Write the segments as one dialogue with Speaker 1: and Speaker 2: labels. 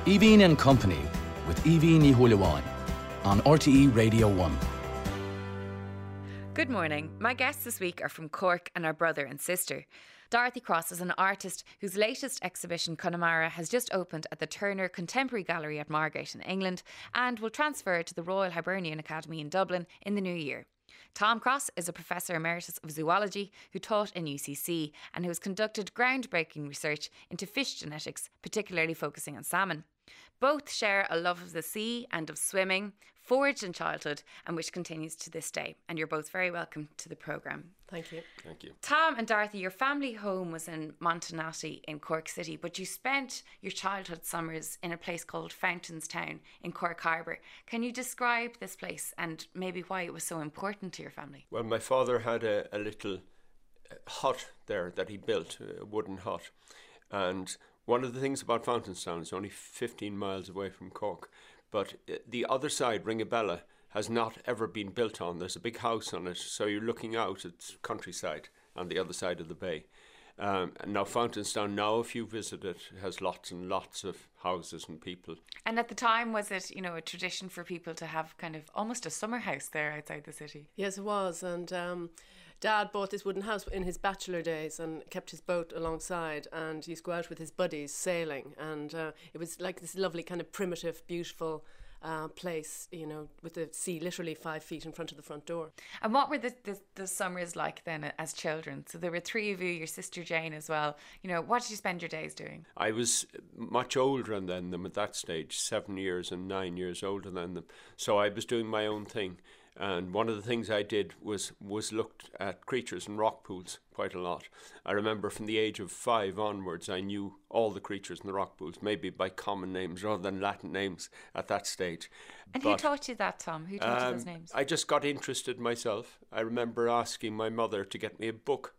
Speaker 1: Eveen and Company with Eveen Ní Thuilleamán on RTE Radio 1.
Speaker 2: Good morning. My guests this week are from Cork and are brother and sister. Dorothy Cross is an artist whose latest exhibition, Connemara, has just opened at the Turner Contemporary Gallery at Margate in England and will transfer to the Royal Hibernian Academy in Dublin in the new year. Tom Cross is a Professor Emeritus of Zoology who taught in UCC and who has conducted groundbreaking research into fish genetics, particularly focusing on salmon. Both share a love of the sea and of swimming, forged in childhood and which continues to this day. And you're both very welcome to the programme.
Speaker 3: Thank you.
Speaker 4: Thank you.
Speaker 2: Tom and Dorothy, your family home was in Montenotte in Cork City, but you spent your childhood summers in a place called Fountainstown in Cork Harbour. Can you describe this place and maybe why it was so important to your family?
Speaker 4: Well, my father had a little hut there that he built, a wooden hut. And one of the things about Fountainstown is only 15 miles away from Cork, but the other side, Ringabella, has not ever been built on. There's a big house on it, so you're looking out at countryside on the other side of the bay. And now Fountainstown, now if you visit it, has lots and lots of houses and people.
Speaker 2: And at the time, was it, a tradition for people to have kind of almost a summer house there outside the city?
Speaker 3: Yes, it was. And Dad bought this wooden house in his bachelor days and kept his boat alongside and he used to go out with his buddies sailing. And it was like this lovely kind of primitive, beautiful place, with the sea literally 5 feet in front of the front door.
Speaker 2: And what were the summers like then as children? So there were three of you, your sister Jane as well. What did you spend your days doing?
Speaker 4: I was much older than them at that stage, 7 years and 9 years older than them. So I was doing my own thing. And one of the things I did was looked at creatures in rock pools quite a lot. I remember from the age of 5 onwards, I knew all the creatures in the rock pools, maybe by common names rather than Latin names at that stage.
Speaker 2: And who taught you that, Tom? Who taught you those names?
Speaker 4: I just got interested myself. I remember asking my mother to get me a book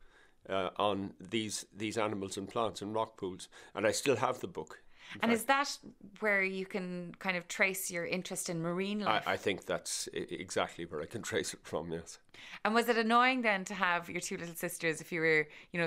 Speaker 4: on these animals and plants in rock pools, and I still have the book.
Speaker 2: And is that where you can kind of trace your interest in marine life?
Speaker 4: I think that's exactly where I can trace it from, yes.
Speaker 2: And was it annoying then to have your two little sisters if you were,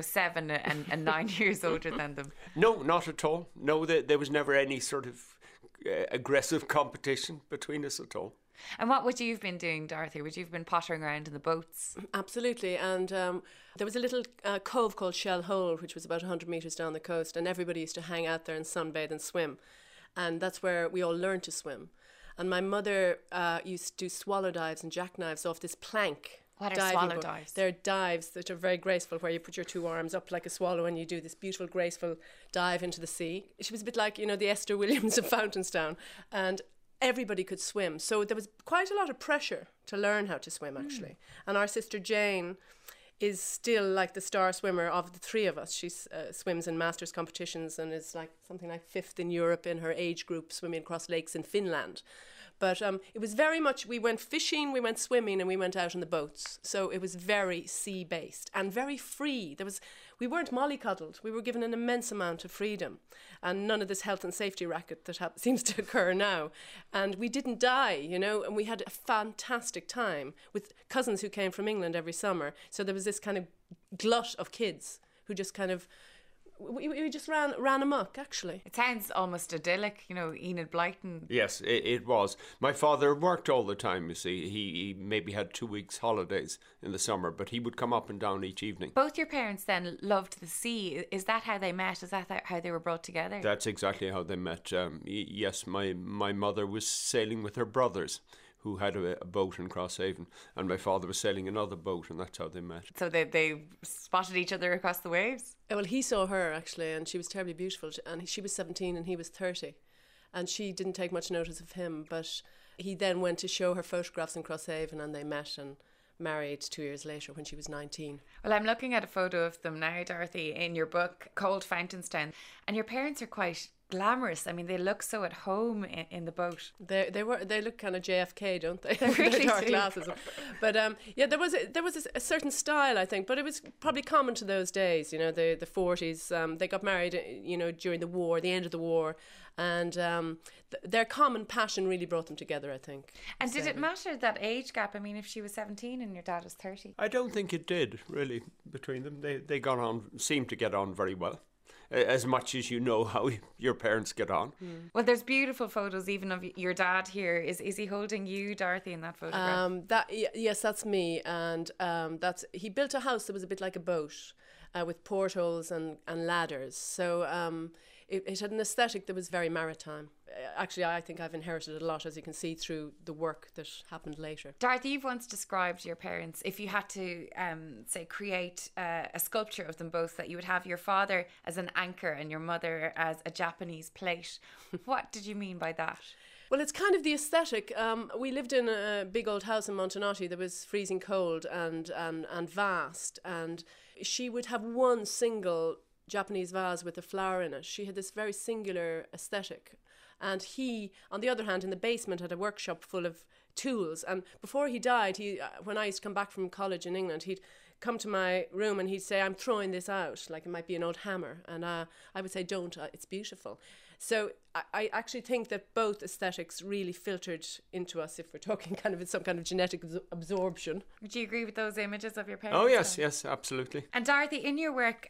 Speaker 2: 7 and 9 years older than them?
Speaker 4: No, not at all. No, there was never any sort of aggressive competition between us at all.
Speaker 2: And what would you have been doing, Dorothy? Would you have been pottering around in the boats?
Speaker 3: Absolutely. And there was a little cove called Shell Hole, which was about 100 metres down the coast, and everybody used to hang out there and sunbathe and swim. And that's where we all learned to swim. And my mother used to do swallow dives and jackknives off this plank.
Speaker 2: What are swallow dives?
Speaker 3: They're dives that are very graceful, where you put your two arms up like a swallow and you do this beautiful, graceful dive into the sea. She was a bit like, the Esther Williams of Fountainstown. And everybody could swim. So there was quite a lot of pressure to learn how to swim, actually. And our sister Jane is still like the star swimmer of the three of us. She swims in masters competitions and is like something like 5th in Europe in her age group, swimming across lakes in Finland. But it was very much, we went fishing, we went swimming, and we went out on the boats. So it was very sea-based and very free. We weren't mollycoddled. We were given an immense amount of freedom and none of this health and safety racket that seems to occur now. And we didn't die, and we had a fantastic time with cousins who came from England every summer. So there was this kind of glut of kids who just kind of, we just ran amok, actually.
Speaker 2: It sounds almost idyllic, Enid Blyton.
Speaker 4: Yes, it was. My father worked all the time, you see. He maybe had 2 weeks holidays in the summer, but he would come up and down each evening.
Speaker 2: Both your parents then loved the sea. Is that how they met? Is that how they were brought together?
Speaker 4: That's exactly how they met. Yes, my mother was sailing with her brothers, who had a boat in Crosshaven, and my father was sailing another boat, and that's how they met.
Speaker 2: So they spotted each other across the waves?
Speaker 3: Well, he saw her, actually, and she was terribly beautiful, and she was 17 and he was 30, and she didn't take much notice of him, but he then went to show her photographs in Crosshaven, and they met and married 2 years later when she was 19.
Speaker 2: Well, I'm looking at a photo of them now, Dorothy, in your book, Cold Fountainstown, and your parents are quite glamorous. I mean, they look so at home in the boat.
Speaker 3: They look kind of JFK, don't they?
Speaker 2: They really
Speaker 3: dark
Speaker 2: do.
Speaker 3: glasses. But there was a certain style, I think, but it was probably common to those days. The 40s. They got married, during the war, the end of the war, and their common passion really brought them together, I think.
Speaker 2: And did it matter, that age gap? I mean, if she was 17 and your dad was 30?
Speaker 4: I don't think it did, really, between them. They seemed to get on very well. as much as you know how your parents get on.
Speaker 2: Well, there's beautiful photos even of your dad here. Is he holding you, Dorothy, in that photograph?
Speaker 3: Yes, that's me. And he built a house that was a bit like a boat with portholes and ladders. So it had an aesthetic that was very maritime. Actually, I think I've inherited a lot, as you can see, through the work that happened later.
Speaker 2: Dorothy, you've once described your parents, if you had to, say, create a sculpture of them both, that you would have your father as an anchor and your mother as a Japanese plate. What did you mean by that?
Speaker 3: Well, it's kind of the aesthetic. We lived in a big old house in Montenotte that was freezing cold and vast, and she would have one single Japanese vase with a flower in it. She had this very singular aesthetic. And he, on the other hand, in the basement had a workshop full of tools. And before he died, when I used to come back from college in England, he'd come to my room and he'd say, I'm throwing this out, like it might be an old hammer. And I would say, don't, it's beautiful. So I actually think that both aesthetics really filtered into us, if we're talking kind of some kind of genetic absorption.
Speaker 2: Would you agree with those images of your parents?
Speaker 4: Oh, yes, absolutely.
Speaker 2: And Dorothy, in your work,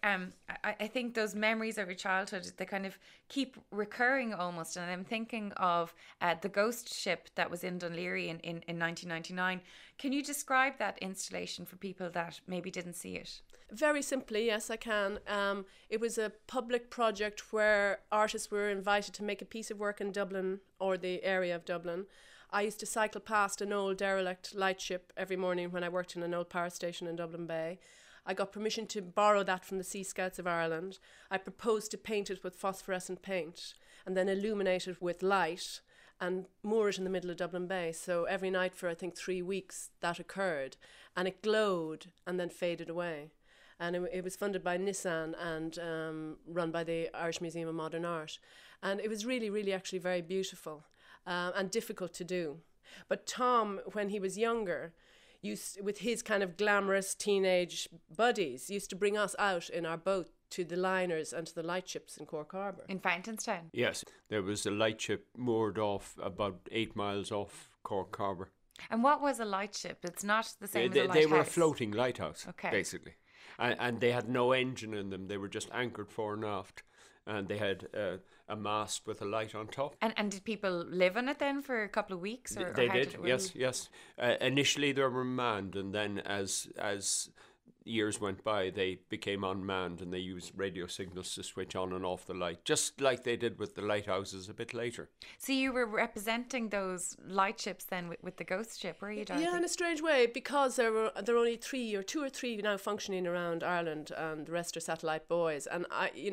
Speaker 2: I think those memories of your childhood, they kind of keep recurring almost. And I'm thinking of the ghost ship that was in Dún Laoghaire in 1999. Can you describe that installation for people that maybe didn't see it?
Speaker 3: Very simply, yes, I can. It was a public project where artists were invited to make a piece of work in Dublin or the area of Dublin. I used to cycle past an old derelict lightship every morning when I worked in an old power station in Dublin Bay. I got permission to borrow that from the Sea Scouts of Ireland. I proposed to paint it with phosphorescent paint and then illuminate it with light and moor it in the middle of Dublin Bay. So every night for, I think, 3 weeks that occurred. And it glowed and then faded away. And it was funded by Nissan and run by the Irish Museum of Modern Art. And it was really, really actually very beautiful and difficult to do. But Tom, when he was younger, with his kind of glamorous teenage buddies, used to bring us out in our boat to the liners and to the lightships in Cork Harbour.
Speaker 2: In Fountainstown?
Speaker 4: Yes, there was a lightship moored off about 8 miles off Cork Harbour.
Speaker 2: And what was a lightship? It's not the same as a lighthouse.
Speaker 4: They were a floating lighthouse,
Speaker 2: okay,
Speaker 4: basically. And they had no engine in them. They were just anchored fore and aft. And they had a mast with a light on top.
Speaker 2: And did people live on it then for a couple of weeks? Or
Speaker 4: they
Speaker 2: how
Speaker 4: did, yes. Initially they were manned, and then as years went by, they became unmanned, and they used radio signals to switch on and off the light, just like they did with the lighthouses a bit later.
Speaker 2: So you were representing those lightships then with the ghost ship, were you, Dorothy?
Speaker 3: Yeah, in a strange way, because there are only 2 or 3 now functioning around Ireland, and the rest are satellite buoys. And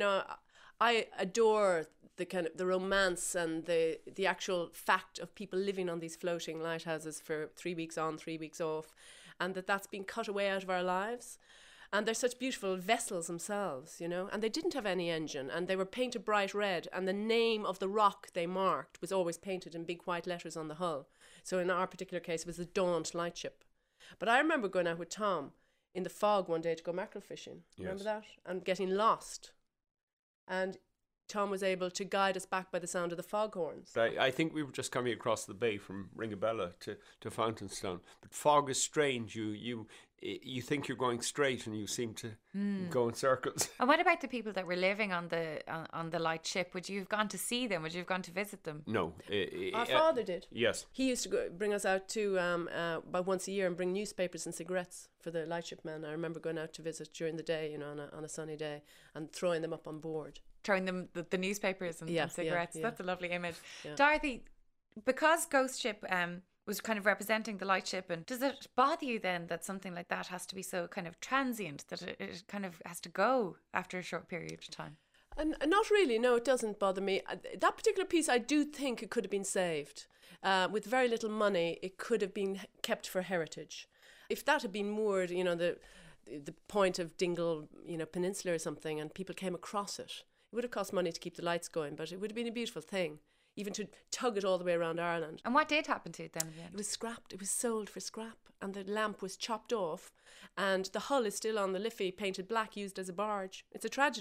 Speaker 3: I adore the romance and the actual fact of people living on these floating lighthouses for 3 weeks on, 3 weeks off, and that's been cut away out of our lives. And they're such beautiful vessels themselves, and they didn't have any engine, and they were painted bright red, and the name of the rock they marked was always painted in big white letters on the hull. So in our particular case, it was the Daunt lightship. But I remember going out with Tom in the fog one day to go mackerel fishing.
Speaker 4: Yes.
Speaker 3: Remember that? And getting lost. And Tom was able to guide us back by the sound of the foghorns.
Speaker 4: I think we were just coming across the bay from Ringabella to Fountainstown. But fog is strange. You think you're going straight, and you seem to go in circles.
Speaker 2: And what about the people that were living on the light ship? Would you have gone to see them? Would you have gone to visit them?
Speaker 4: No.
Speaker 3: Our father did.
Speaker 4: Yes.
Speaker 3: He used to bring us out to about once a year and bring newspapers and cigarettes for the lightship men. I remember going out to visit during the day, on a sunny day, and throwing them up on board.
Speaker 2: Throwing them the newspapers and cigarettes.
Speaker 3: Yeah.
Speaker 2: That's a lovely image.
Speaker 3: Yeah.
Speaker 2: Dorothy, because Ghost Ship was kind of representing the lightship, and does it bother you then that something like that has to be so kind of transient, that it kind of has to go after a short period of time?
Speaker 3: And not really, no, it doesn't bother me. That particular piece, I do think it could have been saved. With very little money, it could have been kept for heritage. If that had been moored, the point of Dingle, Peninsula or something, and people came across it, it would have cost money to keep the lights going, but it would have been a beautiful thing, even to tug it all the way around Ireland.
Speaker 2: And what did happen to it then in the end?
Speaker 3: It was scrapped. It was sold for scrap, and the lamp was chopped off, and the hull is still on the Liffey, painted black, used as a barge. It's a tragedy.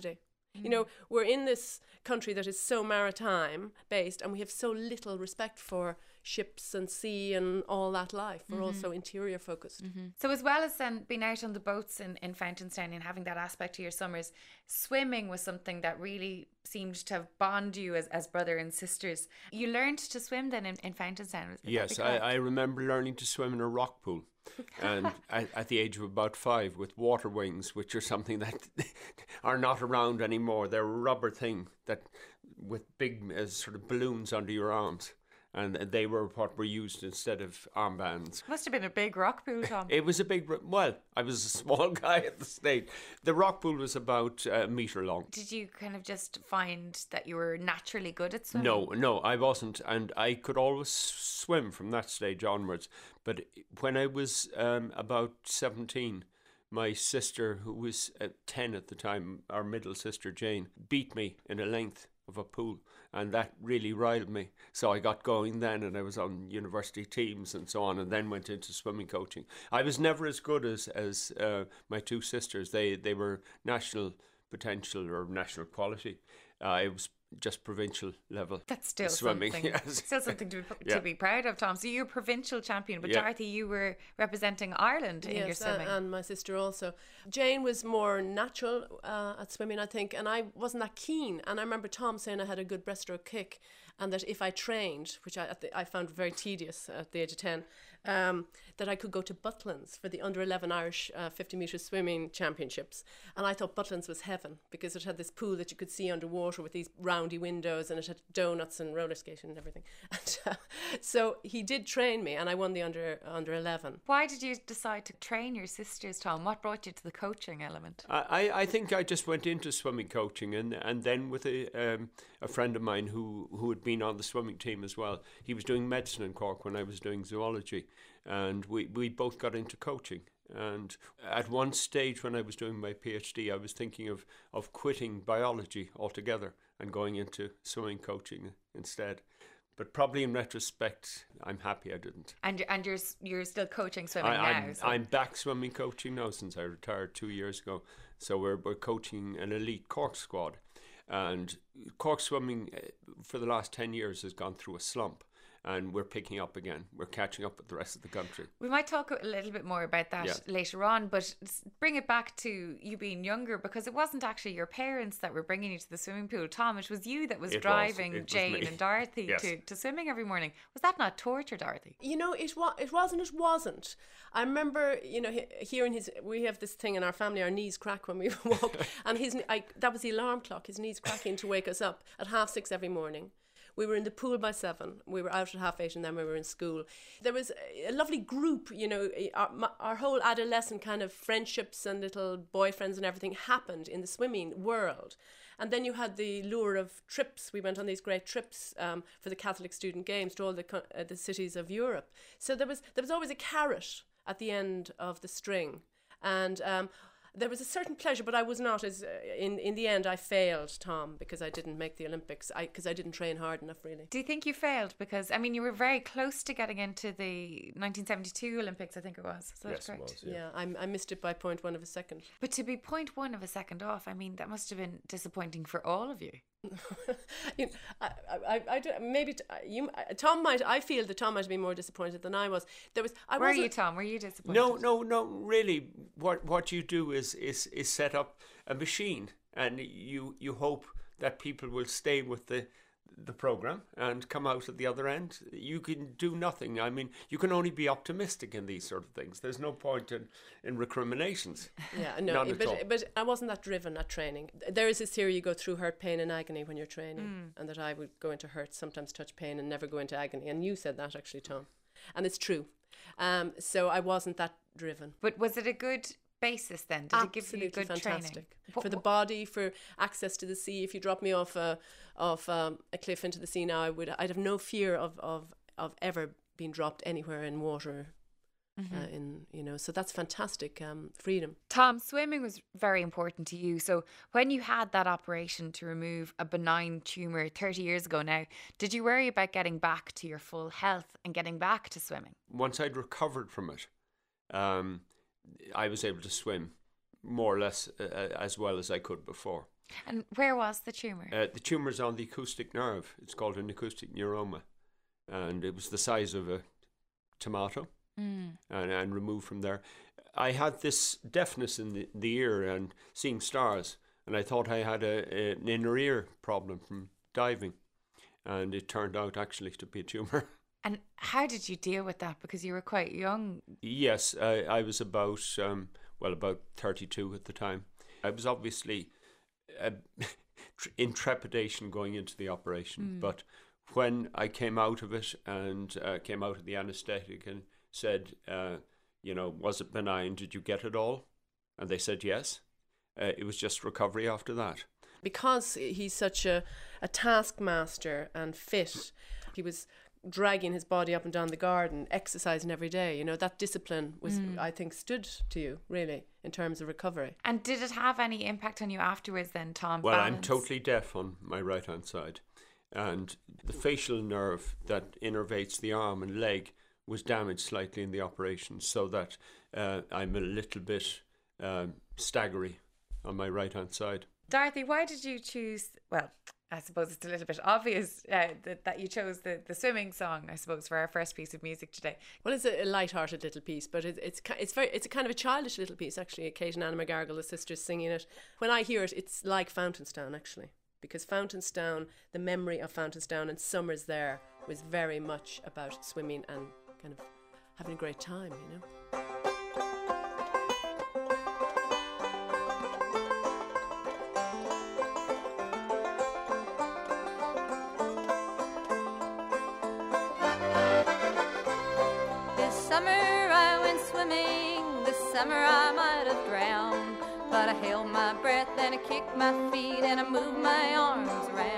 Speaker 3: You know, we're in this country that is so maritime based, and we have so little respect for ships and sea and all that life. We're also interior focused.
Speaker 2: So as well as then being out on the boats in Fountainstown and having that aspect to your summers, swimming was something that really seemed to have bond you as brother and sisters. You learned to swim then in Fountainstown?
Speaker 4: Yes, I remember learning to swim in a rock pool. And at the age of about 5 with water wings, which are something that are not around anymore. They're a rubber thing that with big sort of balloons under your arms. And they were what were used instead of armbands.
Speaker 2: Must have been a big rock pool, Tom.
Speaker 4: It was a big, well, I was a small guy at the stage. The rock pool was about a metre long.
Speaker 2: Did you kind of just find that you were naturally good at swimming?
Speaker 4: No, I wasn't. And I could always swim from that stage onwards. But when I was about 17, my sister, who was 10 at the time, our middle sister Jane, beat me in a length of a pool, and that really riled me. So I got going then, and I was on university teams and so on, and then went into swimming coaching. I was never as good as my two sisters. They were national potential or national quality. It was just provincial level.
Speaker 2: That's still
Speaker 4: swimming.
Speaker 2: Something.
Speaker 4: Yes.
Speaker 2: Still something to be proud of, Tom. So you're provincial champion, but Dorothy, you were representing Ireland in your swimming.
Speaker 3: And my sister also. Jane was more natural at swimming, I think, and I wasn't that keen. And I remember Tom saying I had a good breaststroke kick, and that if I trained, which I found very tedious at the age of 10, that I could go to Butlins for the under 11 Irish 50 metre swimming championships. And I thought Butlins was heaven, because it had this pool that you could see underwater with these roundy windows, and it had donuts and roller skating and everything. And, so he did train me, and I won the under 11.
Speaker 2: Why did you decide to train your sisters, Tom? What brought you to the coaching element?
Speaker 4: I think I just went into swimming coaching, and then with a friend of mine who had been on the swimming team as well. He was doing medicine in Cork when I was doing zoology, and we both got into coaching. And at one stage when I was doing my PhD, I was thinking of quitting biology altogether and going into swimming coaching instead. But probably in retrospect, I'm happy I didn't.
Speaker 2: And you're still coaching swimming now?
Speaker 4: I'm back swimming coaching now since I retired 2 years ago. So we're coaching an elite Cork squad. And Cork swimming for the last 10 years has gone through a slump. And we're picking up again. We're catching up with the rest of the country.
Speaker 2: We might talk a little bit more about that later on, but bring it back to you being younger, because it wasn't actually your parents that were bringing you to the swimming pool, Tom. It was you that was driving Jane and Dorothy to swimming every morning. Was that not torture, Dorothy?
Speaker 3: You know, it wasn't. I remember, you know, hearing we have this thing in our family, our knees crack when we walk, and that was the alarm clock, his knees cracking to wake us up at 6:30 every morning. We were in the pool by 7. We were out at 8:30, and then we were in school. There was a lovely group, you know, our whole adolescent kind of friendships and little boyfriends and everything happened in the swimming world. And then you had the lure of trips. We went on these great trips for the Catholic Student Games to all the cities of Europe. So there was always a carrot at the end of the string. And there was a certain pleasure, but I was not as in the end I failed, Tom, because I didn't make the Olympics, because I didn't train hard enough, really.
Speaker 2: Do you think you failed? Because, I mean, you were very close to getting into the 1972 Olympics, I think it was. Is that correct?
Speaker 4: It was, yeah.
Speaker 3: I missed it by 0.1 of a second.
Speaker 2: But to be 0.1 of a second off, I mean, that must have been disappointing for all of you.
Speaker 3: You know, I feel that Tom might have been more disappointed than I was.
Speaker 2: Were you, Tom? Were you disappointed?
Speaker 4: No. Really, what you do is set up a machine, and you hope that people will stay with the program and come out at the other end. You can do nothing. I mean, you can only be optimistic in these sort of things. There's no point in recriminations.
Speaker 3: Yeah, no, but I wasn't that driven at training. There is this theory you go through hurt, pain and agony when you're training, and that I would go into hurt, sometimes touch pain and never go into agony. And you said that actually, Tom. And it's true. So I wasn't that driven.
Speaker 2: But was it a good basis then? Did it give you good
Speaker 3: fantastic
Speaker 2: training?
Speaker 3: For the body, for access to the sea? If you drop me off a cliff into the sea now, I'd have no fear of ever being dropped anywhere in water. So that's fantastic freedom.
Speaker 2: Tom, swimming was very important to you. So when you had that operation to remove a benign tumour 30 years ago now, did you worry about getting back to your full health and getting back to swimming?
Speaker 4: Once I'd recovered from it, I was able to swim more or less as well as I could before.
Speaker 2: And where was the tumour?
Speaker 4: The tumour's on the acoustic nerve. It's called an acoustic neuroma. And it was the size of a tomato and removed from there. I had this deafness in the ear and seeing stars, and I thought I had an inner ear problem from diving, and it turned out actually to be a tumour.
Speaker 2: And how did you deal with that? Because you were quite young.
Speaker 4: Yes, I was about 32 at the time. I was obviously in trepidation going into the operation, but when I came out of it and came out of the anaesthetic and said, was it benign? Did you get it all? And they said yes. It was just recovery after that.
Speaker 3: Because he's such a taskmaster and fit, he was dragging his body up and down the garden, exercising every day. That discipline was, I think, stood to you, really, in terms of recovery.
Speaker 2: And did it have any impact on you afterwards then, Tom?
Speaker 4: Well, I'm totally deaf on my right-hand side. And the facial nerve that innervates the arm and leg was damaged slightly in the operation, so that I'm a little bit staggery on my right-hand side.
Speaker 2: Dorothy, why did you choose, well, I suppose it's a little bit obvious that you chose the swimming song, I suppose, for our first piece of music today.
Speaker 3: Well, it's a light-hearted little piece, but it's a kind of a childish little piece, actually. Kate and Anna McGarrigle, the sisters, singing it. When I hear it, it's like Fountainstown, actually, because Fountainstown, the memory of Fountainstown and summers there was very much about swimming and kind of having a great time,
Speaker 5: Summer I might have drowned, but I held my breath and I kicked my feet and I moved my arms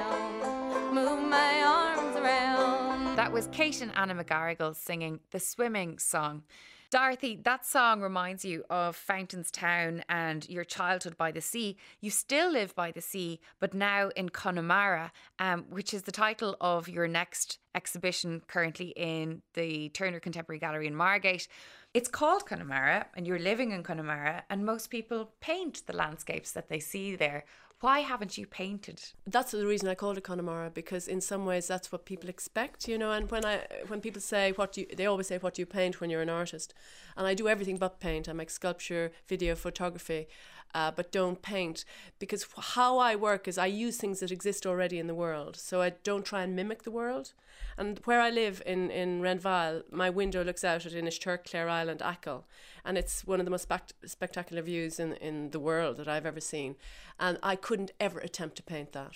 Speaker 5: around.
Speaker 2: That was Kate and Anna McGarrigle singing the swimming song. Dorothy, that song reminds you of Fountainstown and your childhood by the sea. You still live by the sea, but now in Connemara, which is the title of your next exhibition currently in the Turner Contemporary Gallery in Margate. It's called Connemara and you're living in Connemara, and most people paint the landscapes that they see there. Why haven't you painted?
Speaker 3: That's the reason I called it Connemara, because in some ways that's what people expect, and when people say they always say, what do you paint when you're an artist? And I do everything but paint. I make sculpture, video, photography, but don't paint, because how I work is I use things that exist already in the world, so I don't try and mimic the world. And where I live in Renville, my window looks out at Inishturk, Clare Island, Achill, and it's one of the most spectacular views in the world that I've ever seen, and I couldn't ever attempt to paint that.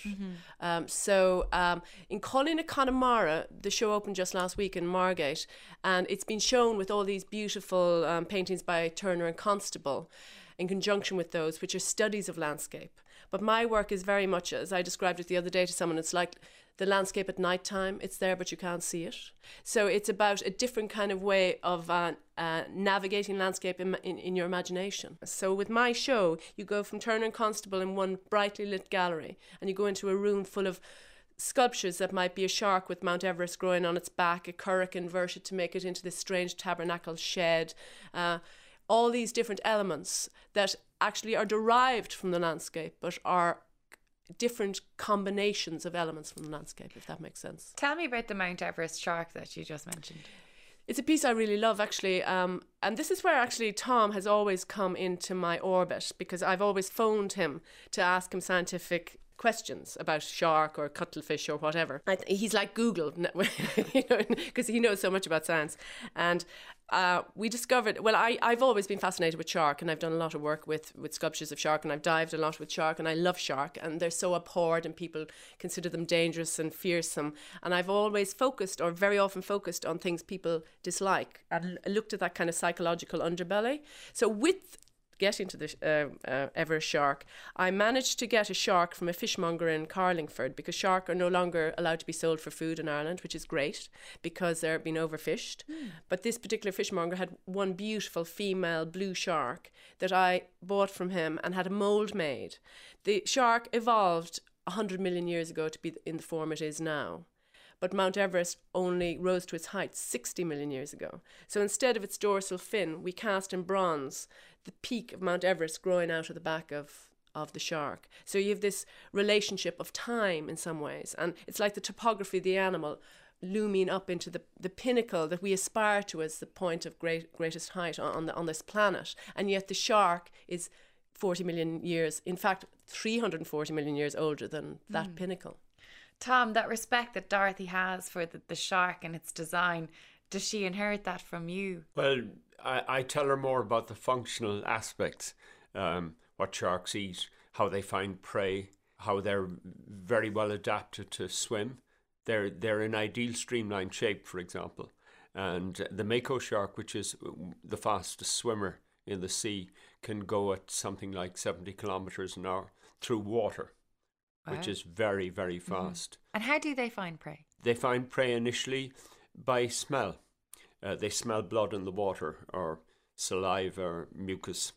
Speaker 3: So in calling it Connemara, the show opened just last week in Margate, and it's been shown with all these beautiful paintings by Turner and Constable in conjunction with those, which are studies of landscape. But my work is very much, as I described it the other day to someone, it's like the landscape at night time. It's there, but you can't see it. So it's about a different kind of way of navigating landscape in your imagination. So with my show, you go from Turner and Constable in one brightly lit gallery, and you go into a room full of sculptures that might be a shark with Mount Everest growing on its back, a curragh inverted to make it into this strange tabernacle shed, all these different elements that actually are derived from the landscape, but are different combinations of elements from the landscape, if that makes sense.
Speaker 2: Tell me about the Mount Everest shark that you just mentioned.
Speaker 3: It's a piece I really love, actually, and this is where actually Tom has always come into my orbit, because I've always phoned him to ask him scientific questions about shark or cuttlefish or whatever. He's like Google, because he knows so much about science. And we discovered, I've always been fascinated with shark, and I've done a lot of work with sculptures of shark, and I've dived a lot with shark, and I love shark, and they're so abhorred and people consider them dangerous and fearsome. And I've always focused, or very often focused, on things people dislike and looked at that kind of psychological underbelly. So with getting to the Everest shark, I managed to get a shark from a fishmonger in Carlingford, because shark are no longer allowed to be sold for food in Ireland, which is great because they're being overfished. But this particular fishmonger had one beautiful female blue shark that I bought from him and had a mould made. The shark evolved 100 million years ago to be in the form it is now. But Mount Everest only rose to its height 60 million years ago. So instead of its dorsal fin, we cast in bronze the peak of Mount Everest growing out of the back of of the shark. So you have this relationship of time in some ways, and it's like the topography of the animal looming up into the pinnacle that we aspire to as the point of greatest height on this planet. And yet the shark is 40 million years, in fact 340 million years older than that pinnacle.
Speaker 2: Tom, that respect that Dorothy has for the shark and its design, does she inherit that from you?
Speaker 4: Well, I tell her more about the functional aspects, what sharks eat, how they find prey, how they're very well adapted to swim. They're an ideal streamlined shape, for example. And the mako shark, which is the fastest swimmer in the sea, can go at something like 70 kilometers an hour through water, which is very, very fast.
Speaker 2: And how do they find prey?
Speaker 4: They find prey initially by smell. They smell blood in the water or saliva or mucus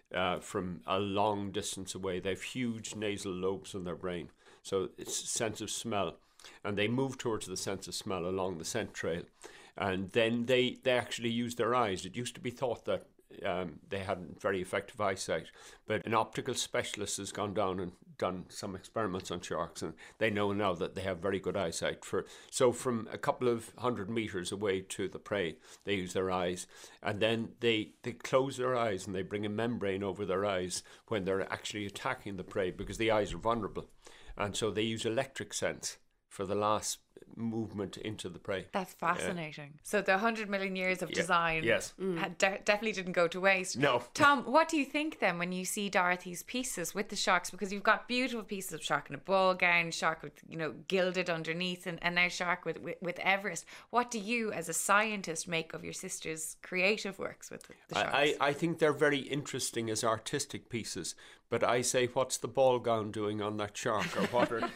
Speaker 4: from a long distance away. They have huge nasal lobes in their brain, so it's a sense of smell. And they move towards the sense of smell along the scent trail. And then they actually use their eyes. It used to be thought that they had very effective eyesight, but an optical specialist has gone down and done some experiments on sharks, and they know now that they have very good eyesight. So from a couple of 100 meters away to the prey, they use their eyes, and then they close their eyes and they bring a membrane over their eyes when they're actually attacking the prey, because the eyes are vulnerable, and so they use electric sense for the last movement into the prey.
Speaker 2: That's fascinating. So the 100 million years of design definitely didn't go to waste.
Speaker 4: No.
Speaker 2: Tom, what do you think then when you see Dorothy's pieces with the sharks? Because you've got beautiful pieces of shark in a ball gown, shark with, gilded underneath, and now shark with Everest. What do you, as a scientist, make of your sister's creative works with the sharks?
Speaker 4: I think they're very interesting as artistic pieces, but I say, what's the ball gown doing on that shark? Or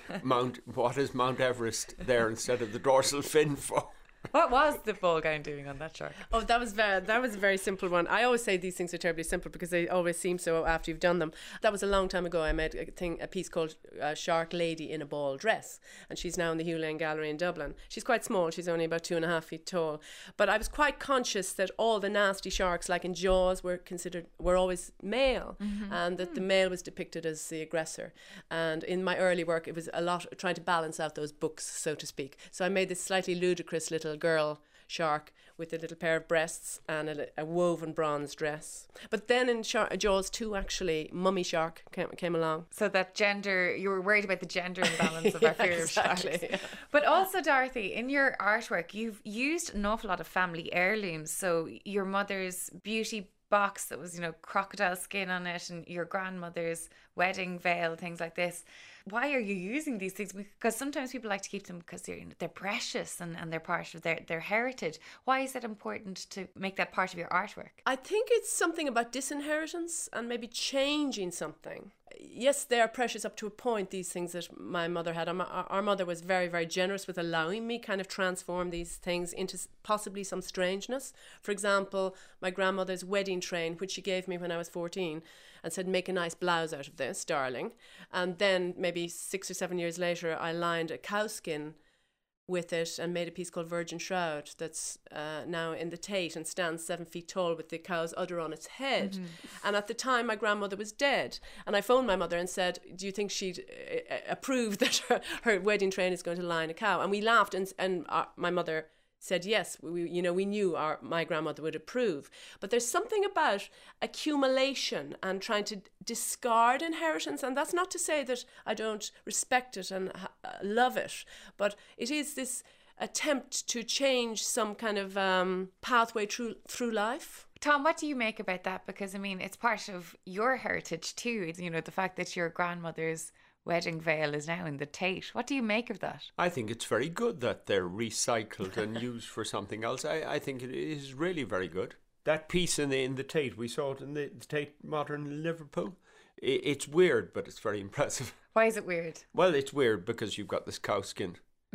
Speaker 4: what is Mount Everest there instead of the dorsal fin for?
Speaker 2: What was the ball gown doing on that shark?
Speaker 3: Oh, that was a very simple one. I always say these things are terribly simple because they always seem so after you've done them. That was a long time ago. I made a piece called Shark Lady in a Ball Dress, and she's now in the Hugh Lane Gallery in Dublin. She's quite small. She's only about 2.5 feet tall. But I was quite conscious that all the nasty sharks, like in Jaws, were always male, and that the male was depicted as the aggressor. And in my early work, it was a lot trying to balance out those books, so to speak. So I made this slightly ludicrous little girl shark with a little pair of breasts and a woven bronze dress. But then in Jaws 2, actually, Mummy Shark came along.
Speaker 2: So that you were worried about the gender imbalance of our fear of sharks.
Speaker 3: Yeah.
Speaker 2: But also, Dorothy, in your artwork, you've used an awful lot of family heirlooms. So your mother's beauty box that was, crocodile skin on it, and your grandmother's wedding veil, things like this. Why are you using these things? Because sometimes people like to keep them because they're precious and they're part of their heritage. Why is it important to make that part of your artwork?
Speaker 3: I think it's something about disinheritance and maybe changing something. Yes, they are precious up to a point, these things that my mother had. Our mother was very, very generous with allowing me kind of transform these things into possibly some strangeness. For example, my grandmother's wedding train, which she gave me when I was 14, and said, make a nice blouse out of this, darling. And then maybe 6 or 7 years later, I lined a cow skin with it and made a piece called Virgin Shroud that's now in the Tate and stands 7 feet tall with the cow's udder on its head. And at the time, my grandmother was dead. And I phoned my mother and said, do you think she'd approve that her wedding train is going to line a cow? And we laughed, and my mother said yes. We knew my grandmother would approve. But there's something about accumulation and trying to discard inheritance, and that's not to say that I don't respect it and love it, but it is this attempt to change some kind of pathway through life.
Speaker 2: Tom, what do you make about that? Because, it's part of your heritage too. It's, the fact that your grandmother's wedding veil is now in the Tate. What do you make of that?
Speaker 4: I think it's very good that they're recycled and used for something else. I think it is really very good. That piece in the Tate, we saw it in the Tate Modern in Liverpool. It's weird, but it's very impressive.
Speaker 2: Why is it weird?
Speaker 4: Well, it's weird because you've got this cow skin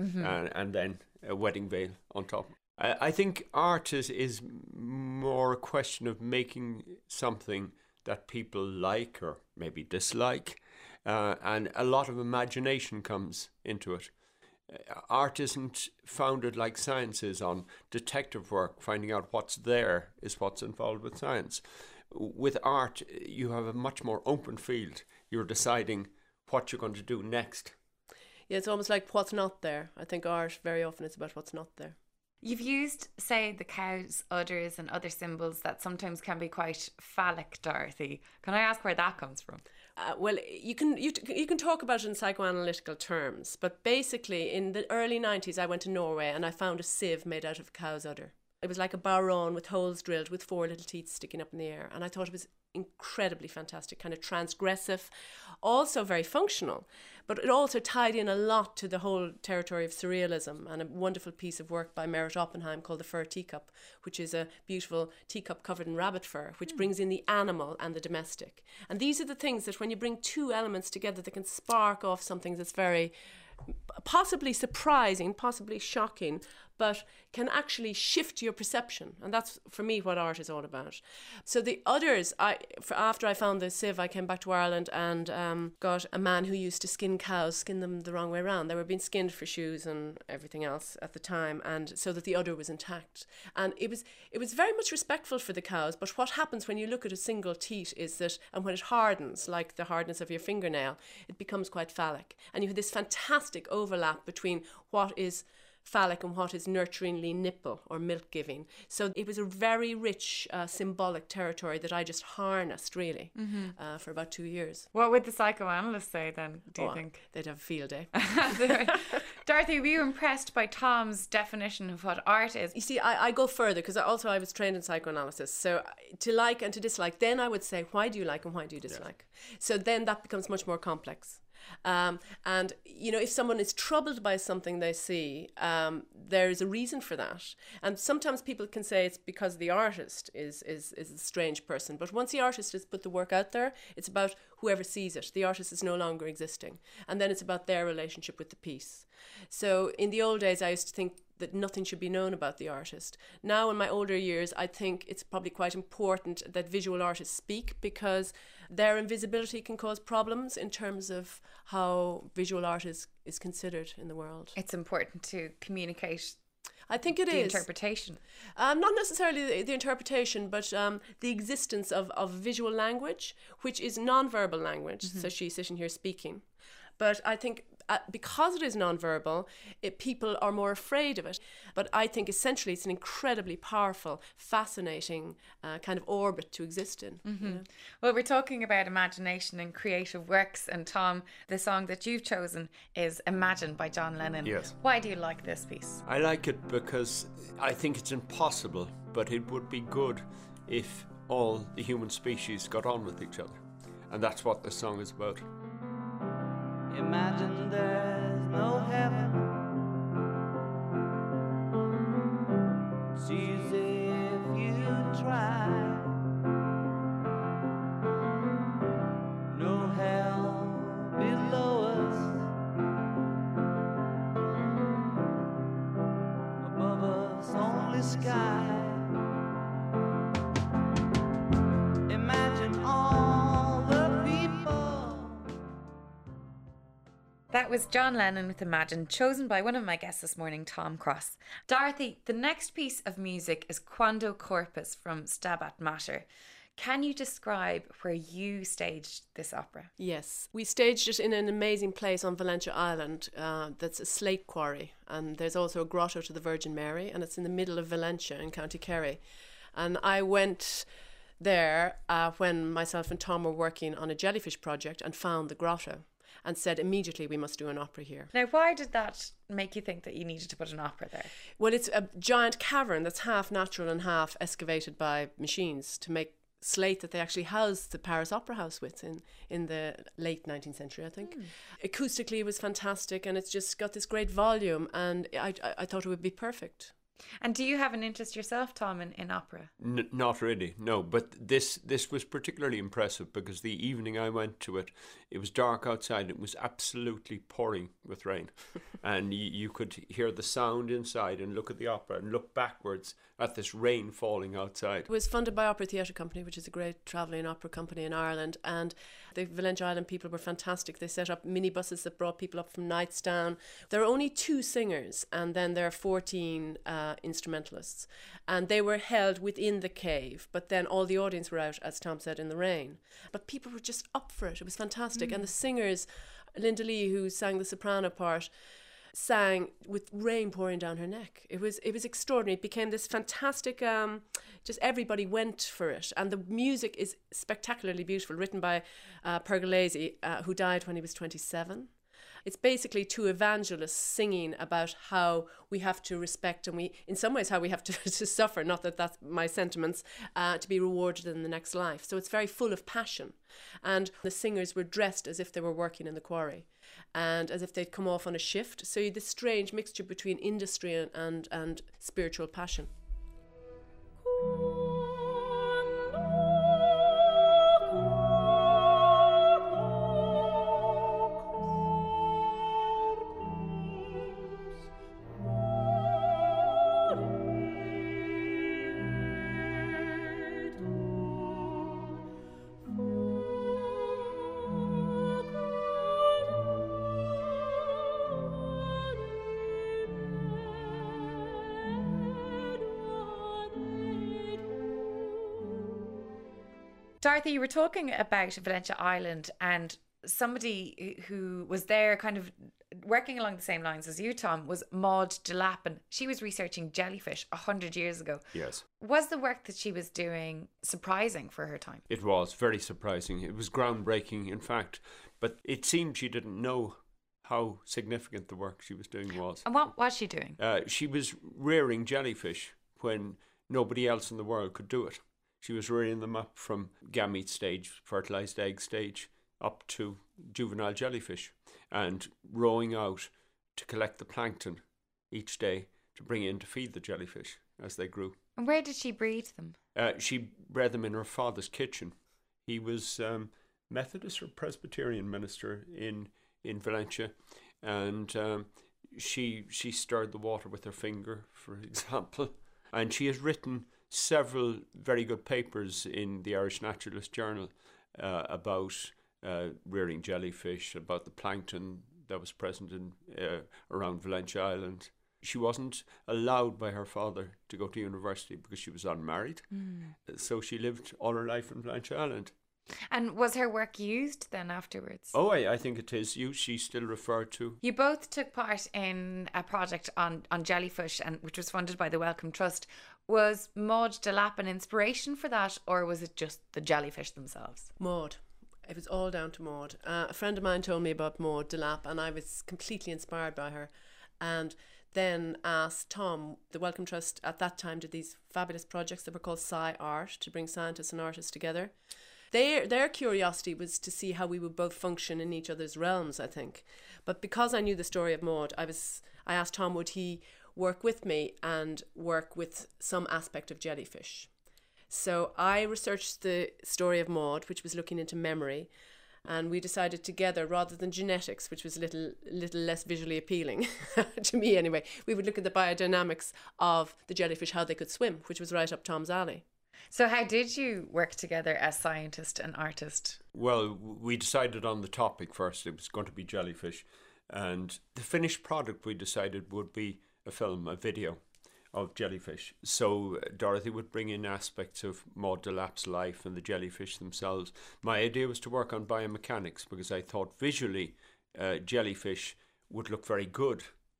Speaker 4: and then a wedding veil on top. I think art is more a question of making something that people like or maybe dislike. And a lot of imagination comes into it. Art isn't founded like science is on detective work. Finding out what's there is what's involved with science. With art, you have a much more open field. you're deciding what you're going to do next.
Speaker 3: Yeah, it's almost like what's not there. I think art very often is about what's not there.
Speaker 2: You've used, say, the cow's udders and other symbols that sometimes can be quite phallic, Dorothy. Can I ask where that comes from?
Speaker 3: Well, you can talk about it in psychoanalytical terms, but basically in the early 90s I went to Norway and I found a sieve made out of a cow's udder. It was like a barron with holes drilled with 4 little teeth sticking up in the air, and I thought it was incredibly fantastic, kind of transgressive, also very functional, but it also tied in a lot to the whole territory of surrealism, and a wonderful piece of work by Merritt Oppenheim called The Fur Teacup, which is a beautiful teacup covered in rabbit fur, which brings in the animal and the domestic. And these are the things that when you bring two elements together, they can spark off something that's very possibly surprising, possibly shocking, but can actually shift your perception. And that's, for me, what art is all about. So the others, after I found the sieve, I came back to Ireland and got a man who used to skin cows, skin them the wrong way around. They were being skinned for shoes and everything else at the time, and so that the udder was intact. And it was very much respectful for the cows, but what happens when you look at a single teat is that, and when it hardens, like the hardness of your fingernail, it becomes quite phallic. And you have this fantastic overlap between what is phallic and what is nurturingly nipple or milk giving. So it was a very rich symbolic territory that I just harnessed really for about 2 years.
Speaker 2: What would the psychoanalysts say then, do you think?
Speaker 3: They'd have a field day.
Speaker 2: Dorothy, were you impressed by Tom's definition of what art is?
Speaker 3: You see, I go further because I was trained in psychoanalysis. So to like and to dislike, then I would say, why do you like and why do you dislike? Yes. So then that becomes much more complex. And, you know, if someone is troubled by something they see, there is a reason for that. And sometimes people can say it's because the artist is a strange person. But once the artist has put the work out there, it's about whoever sees it. The artist is no longer existing. And then it's about their relationship with the piece. So in the old days, I used to think that nothing should be known about the artist. Now, in my older years, I think it's probably quite important that visual artists speak, because their invisibility can cause problems in terms of how visual art is considered in the world.
Speaker 2: It's important to communicate.
Speaker 3: I think it is.
Speaker 2: The interpretation.
Speaker 3: Not necessarily the interpretation, but the existence of visual language, which is non-verbal language. So she's sitting here speaking. But I think because it is non-verbal, people are more afraid of it. But I think essentially it's an incredibly powerful, fascinating kind of orbit to exist in.
Speaker 2: You know? Well, we're talking about imagination and creative works. And Tom, the song that you've chosen is Imagine by John Lennon.
Speaker 4: Yes.
Speaker 2: Why do you like this piece?
Speaker 4: I like it because I think it's impossible, but it would be good if all the human species got on with each other. And that's what the song is about.
Speaker 6: Imagine there's no heaven. It's easy if you try. No hell below us. Above us only sky. Imagine all the people.
Speaker 2: That was John Lennon with Imagine, chosen by one of my guests this morning, Tom Cross. Dorothy, the next piece of music is Quando Corpus from Stabat Mater. Can you describe where you staged this opera?
Speaker 3: Yes, we staged it in an amazing place on Valentia Island that's a slate quarry, and there's also a grotto to the Virgin Mary, and it's in the middle of Valentia in County Kerry. And I went there when myself and Tom were working on a jellyfish project and found the grotto and said immediately we must do an opera here.
Speaker 2: Now, why did that make you think that you needed to put an opera there?
Speaker 3: Well, it's a giant cavern that's half natural and half excavated by machines to make slate that they actually housed the Paris Opera House with in the late 19th century, I think. Acoustically, it was fantastic, and it's just got this great volume, and I thought it would be perfect.
Speaker 2: And do you have an interest yourself, Tom, in opera?
Speaker 4: Not really, no. But this was particularly impressive because the evening I went to it, it was dark outside. It was absolutely pouring with rain. And you could hear the sound inside and look at the opera and look backwards at this rain falling outside.
Speaker 3: It was funded by Opera Theatre Company, which is a great travelling opera company in Ireland. And the Valentia Island people were fantastic. They set up minibuses that brought people up from Knightstown. There are only 2 singers, and then there are 14 instrumentalists. And they were held within the cave, but then all the audience were out, as Tom said, in the rain. But people were just up for it. It was fantastic. And the singers, Linda Lee, who sang the soprano part, sang with rain pouring down her neck. It was extraordinary. It became this fantastic, just everybody went for it. And the music is spectacularly beautiful, written by Pergolesi, who died when he was 27. It's basically two evangelists singing about how we have to respect and in some ways, how we have to suffer, not that that's my sentiments, to be rewarded in the next life. So it's very full of passion. And the singers were dressed as if they were working in the quarry and as if they'd come off on a shift. So this strange mixture between industry and spiritual passion.
Speaker 2: Dorothy, you were talking about Valentia Island and somebody who was there kind of working along the same lines as you, Tom, was Maud de Lappen. She was researching jellyfish 100 years ago.
Speaker 4: Yes.
Speaker 2: Was the work that she was doing surprising for her time?
Speaker 4: It was very surprising. It was groundbreaking, in fact. But it seemed she didn't know how significant the work she was doing was.
Speaker 2: And what was she doing?
Speaker 4: She was rearing jellyfish when nobody else in the world could do it. She was rearing them up from gamete stage, fertilized egg stage, up to juvenile jellyfish, and rowing out to collect the plankton each day to bring in to feed the jellyfish as they grew.
Speaker 2: And where did she breed them?
Speaker 4: She bred them in her father's kitchen. He was Methodist or Presbyterian minister in Valentia, and she stirred the water with her finger, for example. And she has written several very good papers in the Irish Naturalist Journal about rearing jellyfish, about the plankton that was present in around Valentia Island. She wasn't allowed by her father to go to university because she was unmarried. So she lived all her life in Valentia Island.
Speaker 2: And was her work used then afterwards?
Speaker 4: Oh, I think it is used. She's still referred to.
Speaker 2: You both took part in a project on jellyfish, and which was funded by the Wellcome Trust. Was Maud de Lappen inspiration for that, or was it just the jellyfish themselves?
Speaker 3: Maud. It was all down to Maud. A friend of mine told me about Maud de Lappe, and I was completely inspired by her. And then asked Tom. The Wellcome Trust at that time did these fabulous projects that were called Sci-Art, to bring scientists and artists together. Their curiosity was to see how we would both function in each other's realms, I think. But because I knew the story of Maud, I asked Tom, would he work with me and work with some aspect of jellyfish? So I researched the story of Maud, which was looking into memory, and we decided together, rather than genetics, which was a little less visually appealing to me anyway, we would look at the biodynamics of the jellyfish, how they could swim, which was right up Tom's alley.
Speaker 2: So how did you work together as scientist and artist?
Speaker 4: Well, we decided on the topic first. It was going to be jellyfish. And the finished product, we decided, would be a film, a video of jellyfish. So Dorothy would bring in aspects of Maud de Lappe's life and the jellyfish themselves. My idea was to work on biomechanics because I thought visually jellyfish would look very good.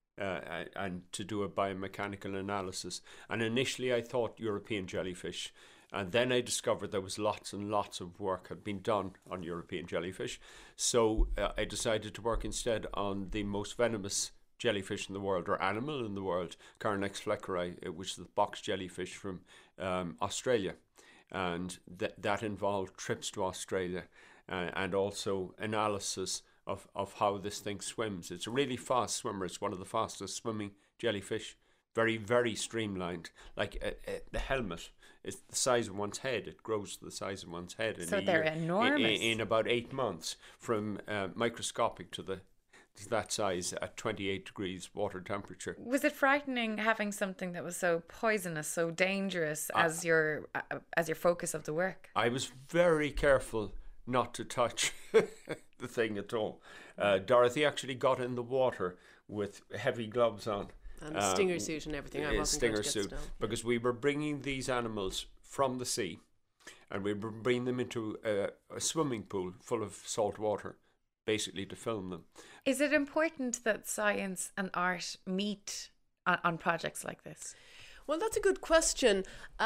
Speaker 4: And to do a biomechanical analysis. And initially I thought European jellyfish. And then I discovered there was lots and lots of work had been done on European jellyfish. So I decided to work instead on the most venomous jellyfish in the world, or animal in the world, Carnex fleckeri, which is the box jellyfish from Australia. And that involved trips to Australia and also analysis of how this thing swims. It's a really fast swimmer. It's one of the fastest swimming jellyfish. Very, very streamlined. Like the helmet is the size of one's head. It grows to the size of one's head in
Speaker 2: so
Speaker 4: a
Speaker 2: they're
Speaker 4: year,
Speaker 2: enormous.
Speaker 4: in about 8 months, from microscopic to that size at 28 degrees water temperature.
Speaker 2: Was it frightening having something that was so poisonous, so dangerous as your focus of the work?
Speaker 4: I was very careful not to touch the thing at all. Dorothy actually got in the water with heavy gloves on
Speaker 3: And the stinger suit and everything. I wasn't
Speaker 4: stinger
Speaker 3: going to get
Speaker 4: suit,
Speaker 3: stung.
Speaker 4: because we were bringing these animals from the sea, and we were bringing them into a swimming pool full of salt water, basically to film them.
Speaker 2: Is it important that science and art meet on projects like this?
Speaker 3: Well, that's a good question.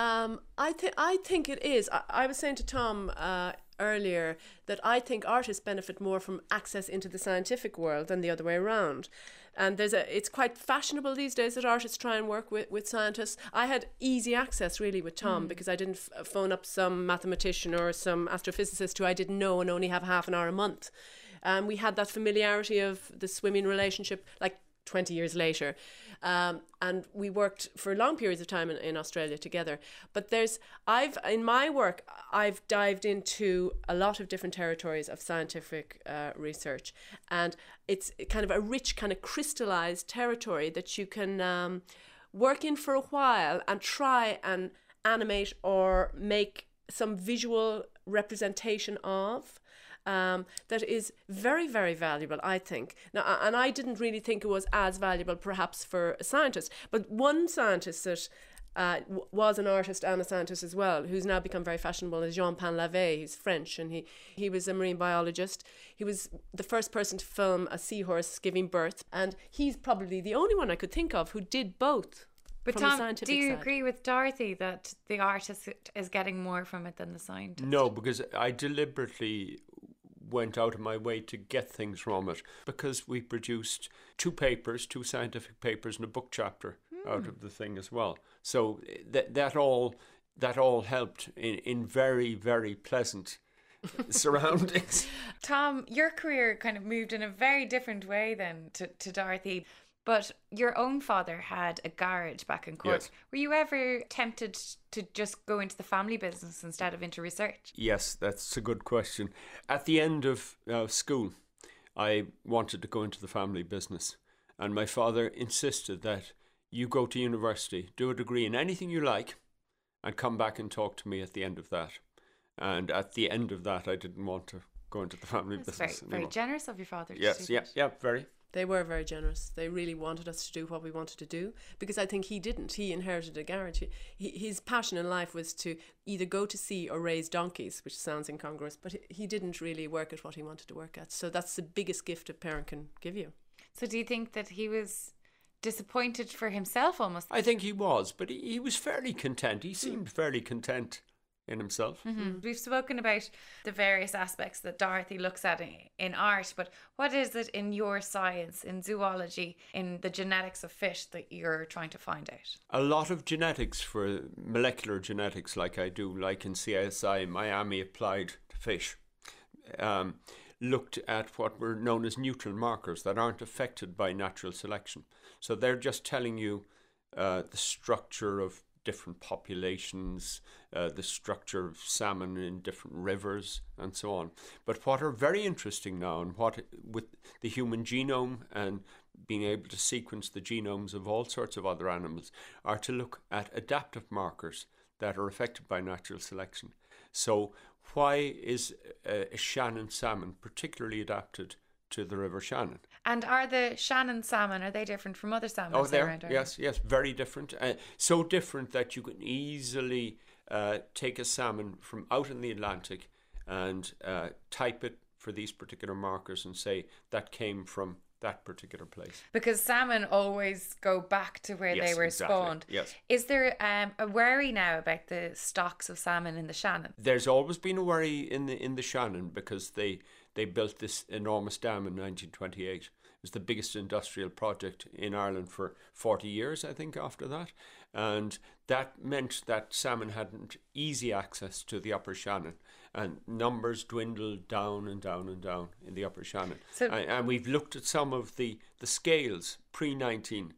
Speaker 3: I think it is. I was saying to Tom earlier that I think artists benefit more from access into the scientific world than the other way around. And it's quite fashionable these days that artists try and work with scientists. I had easy access really with Tom because I didn't phone up some mathematician or some astrophysicist who I didn't know and only have half an hour a month. We had that familiarity of the swimming relationship, like 20 years later. And we worked for long periods of time in Australia together. But in my work, I've dived into a lot of different territories of scientific research. And it's kind of a rich, kind of crystallized territory that you can work in for a while and try and animate or make some visual representation of. That is very, very valuable, I think. Now, and I didn't really think it was as valuable perhaps for a scientist, but one scientist that was an artist and a scientist as well, who's now become very fashionable, is Jean Pain-Lavé. He's French, and he was a marine biologist. He was the first person to film a seahorse giving birth, and he's probably the only one I could think of who did both.
Speaker 2: But Tom, do you agree with Dorothy that the artist is getting more from it than the scientist?
Speaker 4: No, because I deliberately went out of my way to get things from it, because we produced two scientific papers and a book chapter out of the thing as well. So that all helped in very, very pleasant surroundings.
Speaker 2: Tom, your career kind of moved in a very different way then to Dorothy. But your own father had a garage back in Cork.
Speaker 4: Yes.
Speaker 2: Were you ever tempted to just go into the family business instead of into research?
Speaker 4: Yes, that's a good question. At the end of school, I wanted to go into the family business. And my father insisted that you go to university, do a degree in anything you like, and come back and talk to me at the end of that. And at the end of that, I didn't want to go into the family business anymore.
Speaker 2: Very generous of your father to
Speaker 4: Yes,
Speaker 2: do that.
Speaker 4: yeah, very.
Speaker 3: They were very generous. They really wanted us to do what we wanted to do, because I think he didn't. He inherited a garage. His passion in life was to either go to sea or raise donkeys, which sounds incongruous, but he didn't really work at what he wanted to work at. So that's the biggest gift a parent can give you.
Speaker 2: So do you think that he was disappointed for himself almost?
Speaker 4: I think he was, but he was fairly content. He seemed fairly content in himself.
Speaker 2: Mm-hmm. We've spoken about the various aspects that Dorothy looks at in art, but what is it in your science, in zoology, in the genetics of fish that you're trying to find out?
Speaker 4: A lot of genetics, for molecular genetics like I do, like in CSI, Miami Applied to Fish, looked at what were known as neutral markers that aren't affected by natural selection. So they're just telling you the structure of different populations, the structure of salmon in different rivers, and so on. But what are very interesting now, and what with the human genome and being able to sequence the genomes of all sorts of other animals, are to look at adaptive markers that are affected by natural selection. So why is a Shannon salmon particularly adapted to the River Shannon?
Speaker 2: And are the Shannon salmon, are they different from other salmon?
Speaker 4: Oh, they're, yes, very different. So different that you can easily take a salmon from out in the Atlantic and type it for these particular markers and say that came from that particular place.
Speaker 2: Because salmon always go back to where they were spawned.
Speaker 4: Yes.
Speaker 2: Is there a worry now about the stocks of salmon in the Shannon?
Speaker 4: There's always been a worry in the Shannon, because they built this enormous dam in 1928. It was the biggest industrial project in Ireland for 40 years, I think, after that. And that meant that salmon hadn't easy access to the Upper Shannon. And numbers dwindled down and down and down in the Upper Shannon. And we've looked at some of the scales pre-1928.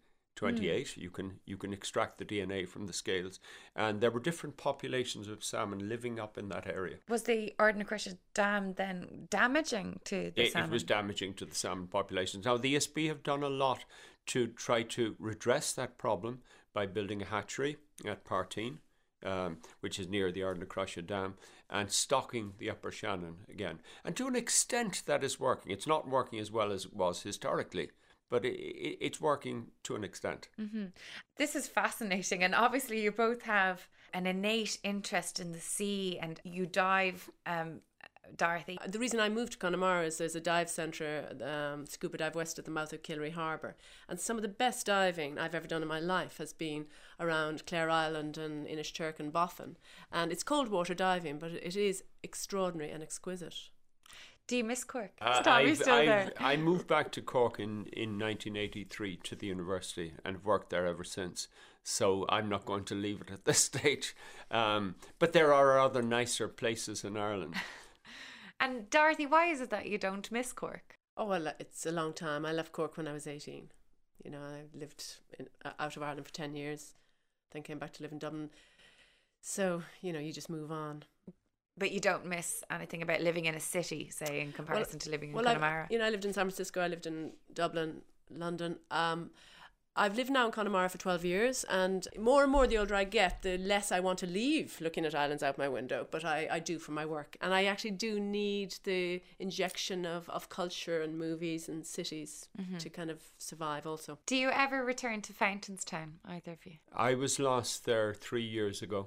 Speaker 4: You can extract the DNA from the scales. And there were different populations of salmon living up in that area.
Speaker 2: Was the Ardnacrusha Dam then damaging to the salmon?
Speaker 4: It was damaging to the salmon populations. Now, the ESB have done a lot to try to redress that problem by building a hatchery at Partine, which is near the Ardnacrusha Dam, and stocking the Upper Shannon again. And to an extent that is working. It's not working as well as it was historically, but it's working to an extent.
Speaker 2: This is fascinating, and obviously you both have an innate interest in the sea, and you dive, Dorothy.
Speaker 3: The reason I moved to Connemara is there's a dive centre, scuba dive west of the mouth of Killary Harbour, and some of the best diving I've ever done in my life has been around Clare Island and Inishturk and Boffin, and it's cold water diving, but it is extraordinary and exquisite.
Speaker 2: Do you miss Cork? Is Tommy still there?
Speaker 4: I moved back to Cork in 1983 to the university and have worked there ever since. So I'm not going to leave it at this stage. But there are other nicer places in Ireland.
Speaker 2: And Dorothy, why is it that you don't miss Cork?
Speaker 3: Oh, well, it's a long time. I left Cork when I was 18. You know, I lived out of Ireland for 10 years, then came back to live in Dublin. So, you know, you just move on.
Speaker 2: But you don't miss anything about living in a city, say, in comparison to living in Connemara?
Speaker 3: I lived in San Francisco, I lived in Dublin, London. I've lived now in Connemara for 12 years, and more the older I get, the less I want to leave looking at islands out my window, but I do for my work. And I actually do need the injection of culture and movies and cities to kind of survive also.
Speaker 2: Do you ever return to Fountainstown, either of you?
Speaker 4: I was last there 3 years ago.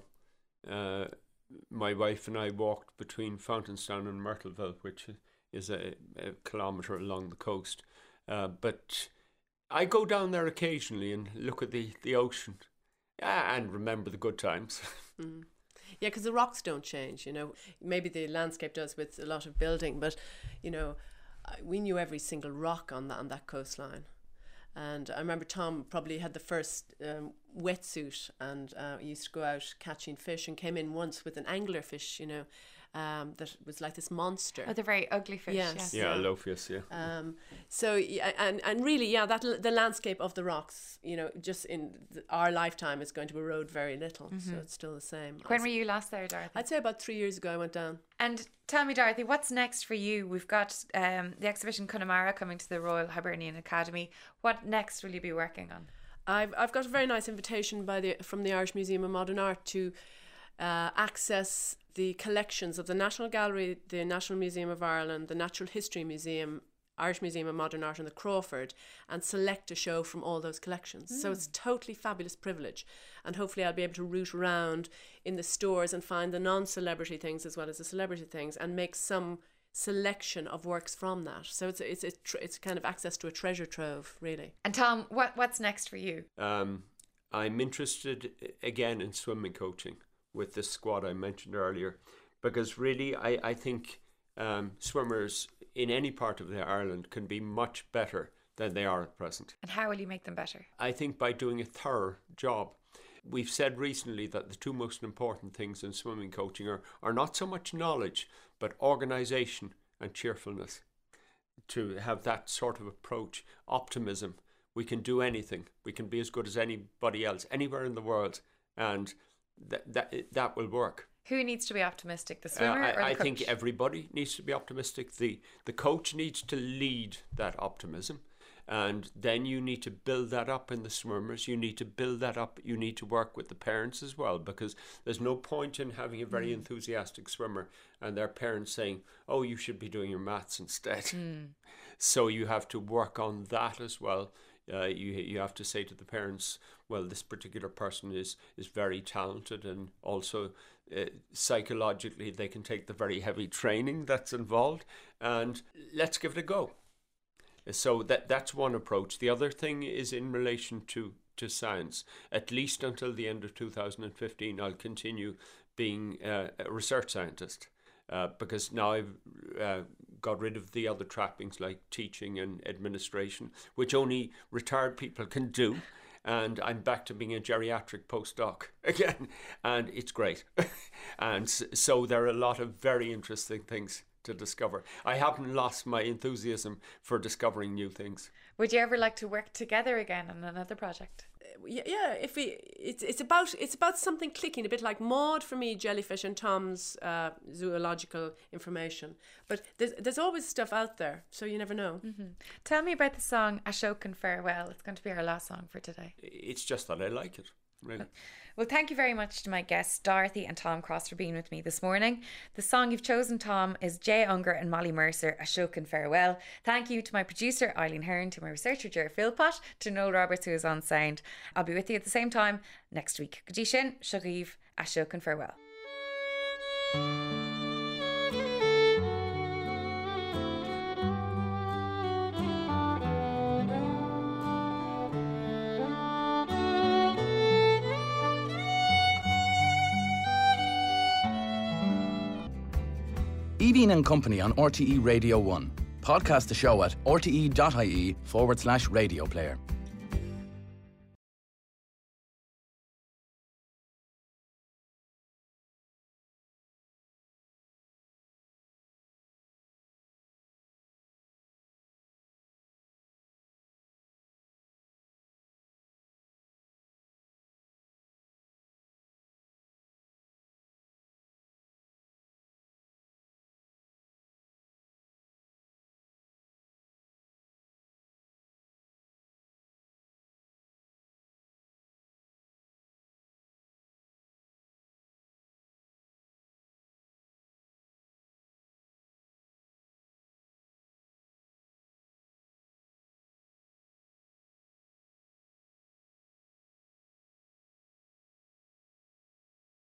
Speaker 4: My wife and I walked between Fountainstown and Myrtleville, which is a kilometre along the coast. But I go down there occasionally and look at the ocean and remember the good times.
Speaker 3: Yeah, because the rocks don't change, you know. Maybe the landscape does with a lot of building, but, you know, we knew every single rock on that coastline. And I remember Tom probably had the first wetsuit, and he used to go out catching fish and came in once with an anglerfish, you know, that was like this monster.
Speaker 2: Oh, the very ugly fish. Yes.
Speaker 4: Yeah, Alofius, yeah.
Speaker 3: So, and really, yeah, the landscape of the rocks, you know, just in our lifetime is going to erode very little. So it's still the same.
Speaker 2: When were you last there, Dorothy?
Speaker 3: I'd say about 3 years ago I went down.
Speaker 2: And tell me, Dorothy, what's next for you? We've got the exhibition Connemara coming to the Royal Hibernian Academy. What next will you be working on?
Speaker 3: I've got a very nice invitation from the Irish Museum of Modern Art to access the collections of the National Gallery, the National Museum of Ireland, the Natural History Museum, Irish Museum of Modern Art and the Crawford, and select a show from all those collections. So it's a totally fabulous privilege, and hopefully I'll be able to root around in the stores and find the non-celebrity things as well as the celebrity things and make some selection of works from that. So it's kind of access to a treasure trove, really.
Speaker 2: And Tom, what's next for you?
Speaker 4: I'm interested again in swimming coaching with this squad I mentioned earlier, because really I think swimmers in any part of Ireland can be much better than they are at present.
Speaker 2: And how will you make them better?
Speaker 4: I think by doing a thorough job. We've said recently that the two most important things in swimming coaching are not so much knowledge, but organisation and cheerfulness. To have that sort of approach, optimism. We can do anything. We can be as good as anybody else, anywhere in the world, and that will work.
Speaker 2: Who needs to be optimistic, the swimmer or the coach?
Speaker 4: I think everybody needs to be optimistic. The coach needs to lead that optimism, and then you need to build that up in the swimmers. You need to build that up. You need to work with the parents as well, because there's no point in having a very enthusiastic swimmer and their parents saying, oh, you should be doing your maths instead. So you have to work on that as well. You have to say to the parents, well, this particular person is very talented, and also psychologically they can take the very heavy training that's involved, and let's give it a go. So that's one approach. The other thing is in relation to science. At least until the end of 2015, I'll continue being a research scientist, because now I've got rid of the other trappings like teaching and administration, which only retired people can do. And I'm back to being a geriatric postdoc again, and it's great. And so there are a lot of very interesting things to discover. I haven't lost my enthusiasm for discovering new things.
Speaker 2: Would you ever like to work together again on another project?
Speaker 3: Yeah, it's about something clicking, a bit like Maud for me, Jellyfish, and Tom's zoological information. But there's always stuff out there, so you never know.
Speaker 2: Tell me about the song Ashokan Farewell. It's going to be our last song for today.
Speaker 4: It's just that I like it. really.
Speaker 2: Well, thank you very much to my guests, Dorothy and Tom Cross, for being with me this morning. The song you've chosen, Tom, is Jay Unger and Molly Mercer, A Shokin Farewell. Thank you to my producer, Eileen Hearn, to my researcher, Ger Philpott, to Noel Roberts, who is on sound. I'll be with you at the same time next week. Gadi Shin, Shugiv, A Shokin Farewell.
Speaker 1: Evie and Company on RTE Radio 1. Podcast the show at rte.ie/radio player.